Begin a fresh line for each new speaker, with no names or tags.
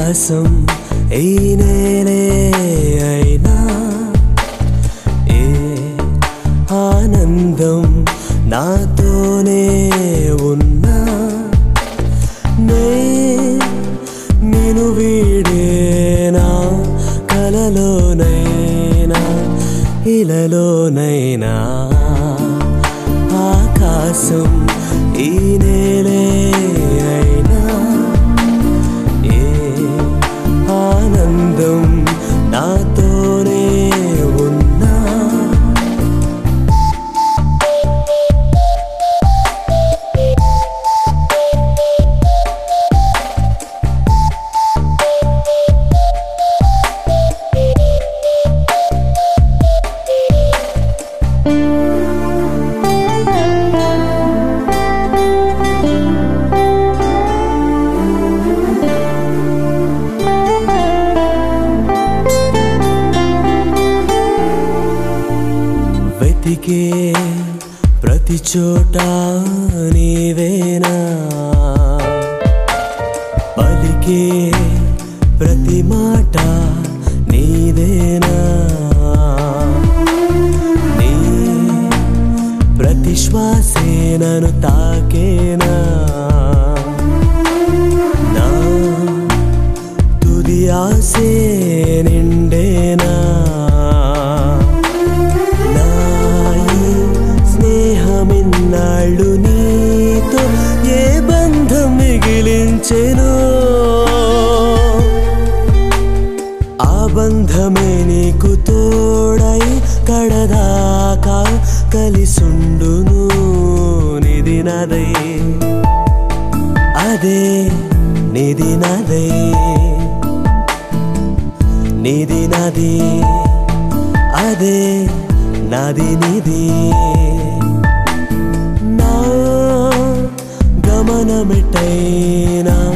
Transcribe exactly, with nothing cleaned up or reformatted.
ఆకాశం ఈ నేలే అయినా ఏ ఆనందం నాతోనే ఉన్నా నే నిను వీడేనా కలలోనైనా ఇలలోనైనా ఆకాశం ఈ నేలే అయినా ఏ ఆనందం నాతోనే ఉన్నా వెతికే ప్రతి చోట నీవేనా పలికే ప్రతి మాట నీదేనా నీ ప్రతి శ్వాసే నన్ను తాకేనా నా తుది ఆసే నిండేనా నాళ్ళు నీతో ఏ బంధం మిగిలించెను ఆ బంధమే నీకు తోడై కడదాకా కలిసుండును నిది నదై అదే నిది నదై నిది నది అదే నది నిది గమనమిటైనా